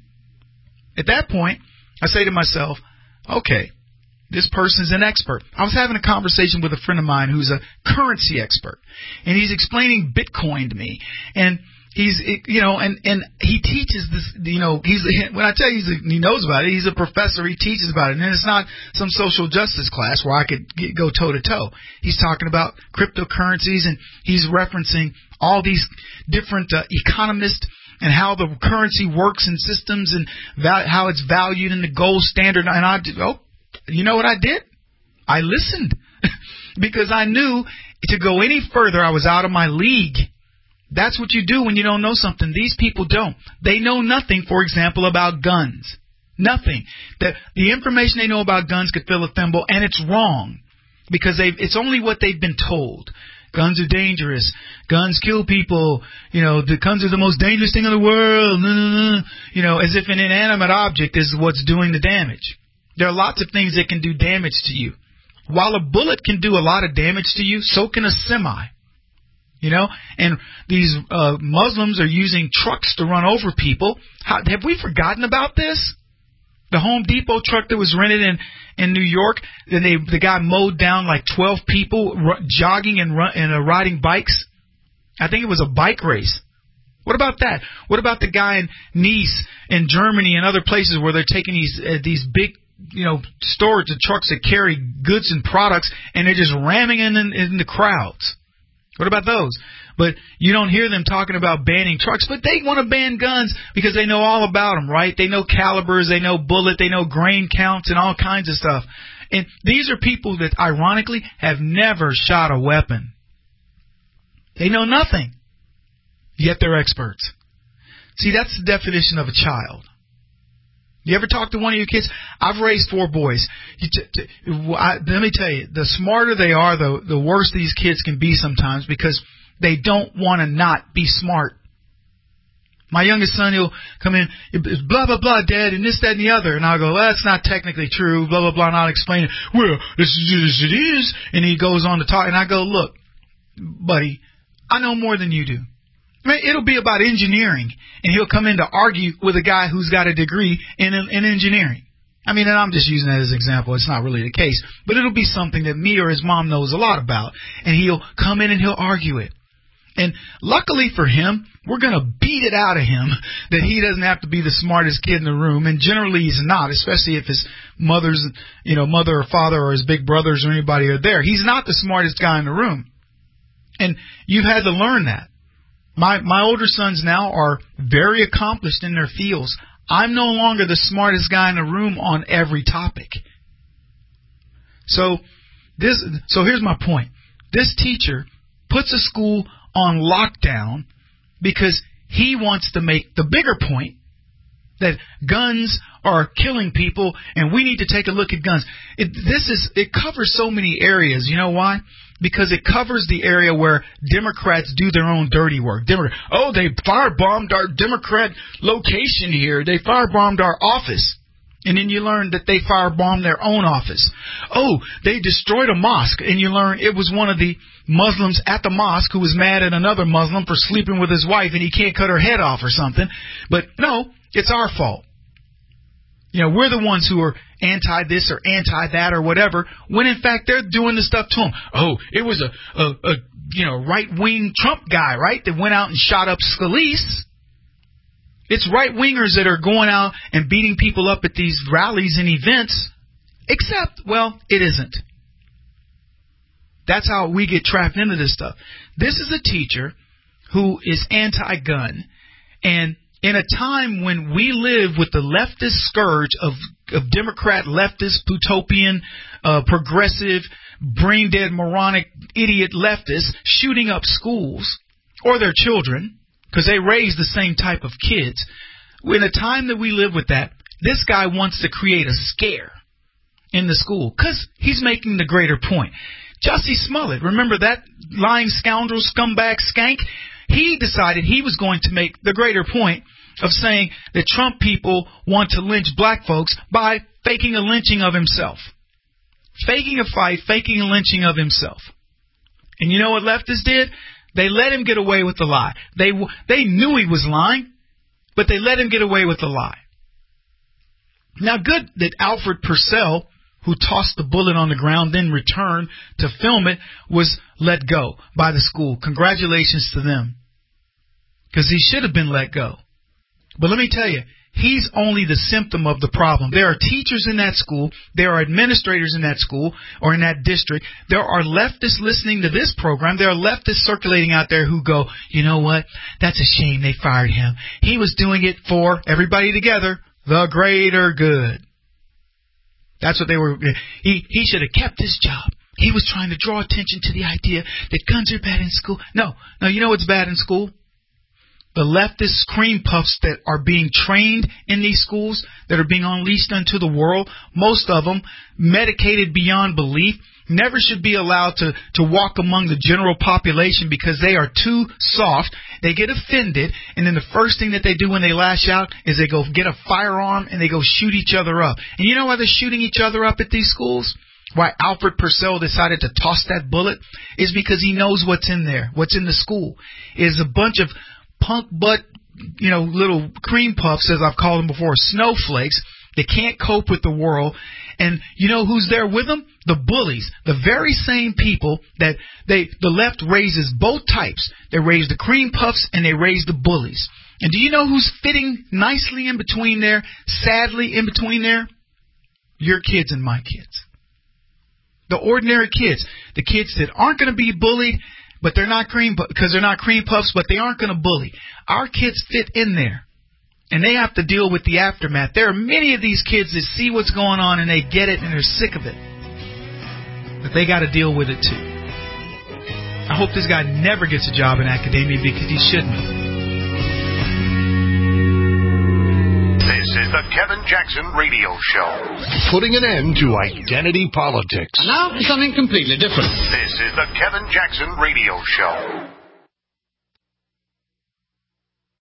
At that point, I say to myself, okay, this person's an expert. I was having a conversation with a friend of mine who's a currency expert, and he's explaining Bitcoin to me. And he's, you know, and, and he teaches this, you know, he's, when I tell you he's a, he knows about it, he's a professor, he teaches about it. And it's not some social justice class where I could get, go toe to toe. He's talking about cryptocurrencies, and he's referencing all these different uh, economists and how the currency works in systems and val- how it's valued in the gold standard. And I did, oh, you know what I did? I listened because I knew to go any further, I was out of my league. That's what you do when you don't know something. These people don't. They know nothing, for example, about guns. Nothing. The, the information they know about guns could fill a thimble, and it's wrong because they've, it's only what they've been told. Guns are dangerous. Guns kill people. You know, the guns are the most dangerous thing in the world. You know, as if an inanimate object is what's doing the damage. There are lots of things that can do damage to you. While a bullet can do a lot of damage to you, so can a semi. You know, and these uh, Muslims are using trucks to run over people. How, have we forgotten about this? The Home Depot truck that was rented in, in New York, and they, the guy mowed down like twelve people r- jogging and, run, and uh, riding bikes. I think it was a bike race. What about that? What about the guy in Nice, in Germany, and other places where they're taking these uh, these big, you know, storage trucks that carry goods and products, and they're just ramming in, in, in the crowds? What about those? But you don't hear them talking about banning trucks, but they want to ban guns because they know all about them, right? They know calibers, they know bullet, they know grain counts and all kinds of stuff. And these are people that, ironically, have never shot a weapon. They know nothing, yet they're experts. See, that's the definition of a child. You ever talk to one of your kids? I've raised four boys. You t- t- I, let me tell you, the smarter they are, the, the worse these kids can be sometimes because they don't want to not be smart. My youngest son, he'll come in, it's blah, blah, blah, Dad, and this, that, and the other. And I'll go, well, that's not technically true, blah, blah, blah, and I'll explain it. Well, this is, it is. And he goes on to talk, and I go, look, buddy, I know more than you do. I mean, it'll be about engineering, and he'll come in to argue with a guy who's got a degree in, in engineering. I mean, and I'm just using that as an example. It's not really the case. But it'll be something that me or his mom knows a lot about, and he'll come in and he'll argue it. And luckily for him, we're going to beat it out of him that he doesn't have to be the smartest kid in the room. And generally he's not, especially if his mother's, you know, mother or father or his big brothers or anybody are there. He's not the smartest guy in the room. And you've had to learn that. My, my older sons now are very accomplished in their fields. I'm no longer the smartest guy in the room on every topic. So this, so here's my point. This teacher puts a school on lockdown because he wants to make the bigger point that guns are killing people and we need to take a look at guns. It, this is, it covers so many areas. You know why? Because it covers the area where Democrats do their own dirty work. Democrat, oh, they firebombed our Democrat location here. They firebombed our office. And then you learn that they firebombed their own office. Oh, they destroyed a mosque. And you learn it was one of the Muslims at the mosque who was mad at another Muslim for sleeping with his wife and he can't cut her head off or something. But no, it's our fault. You know, we're the ones who are anti this or anti that or whatever, when in fact they're doing the stuff to them. Oh, it was a, a, a you know, right-wing Trump guy, right, that went out and shot up Scalise. It's right-wingers that are going out and beating people up at these rallies and events, except, well, it isn't. That's how we get trapped into this stuff. This is a teacher who is anti-gun, and in a time when we live with the leftist scourge of, of Democrat, leftist, utopian, uh, progressive, brain-dead, moronic, idiot leftists shooting up schools or their children because they raise the same type of kids. In a time that we live with that, this guy wants to create a scare in the school because he's making the greater point. Jussie Smollett, remember that lying scoundrel, scumbag, skank? He decided he was going to make the greater point of saying that Trump people want to lynch black folks by faking a lynching of himself. Faking a fight, faking a lynching of himself. And you know what leftists did? They let him get away with the lie. They they knew he was lying, but they let him get away with the lie. Now, good that Alfred Purcell, who tossed the bullet on the ground, then returned to film it, was let go by the school. Congratulations to them. Because he should have been let go. But let me tell you, he's only the symptom of the problem. There are teachers in that school. There are administrators in that school or in that district. There are leftists listening to this program. There are leftists circulating out there who go, you know what? That's a shame they fired him. He was doing it for everybody together, the greater good. That's what they were. He, he should have kept his job. He was trying to draw attention to the idea that guns are bad in school. No, no, you know what's bad in school? The leftist cream puffs that are being trained in these schools, that are being unleashed unto the world, most of them medicated beyond belief, never should be allowed to, to walk among the general population because they are too soft. They get offended, and then the first thing that they do when they lash out is they go get a firearm and they go shoot each other up. And you know why they're shooting each other up at these schools? Why Alfred Purcell decided to toss that bullet is because he knows what's in there, what's in the school. It is a bunch of punk butt, you know, little cream puffs, as I've called them before, snowflakes. They can't cope with the world. And you know who's there with them? The bullies. The very same people that they, the left raises both types. They raise the cream puffs and they raise the bullies. And do you know who's fitting nicely in between there, sadly in between there? Your kids and my kids. The ordinary kids. The kids that aren't going to be bullied, but they're not cream, because they're not cream puffs, but they aren't going to bully. Our kids fit in there, and they have to deal with the aftermath. There are many of these kids that see what's going on, and they get it, and they're sick of it. But they got to deal with it, too. I hope this guy never gets a job in academia because he shouldn't. This is the Kevin Jackson Radio Show. Putting an end to identity politics. And now for something completely different. This is the Kevin Jackson Radio Show.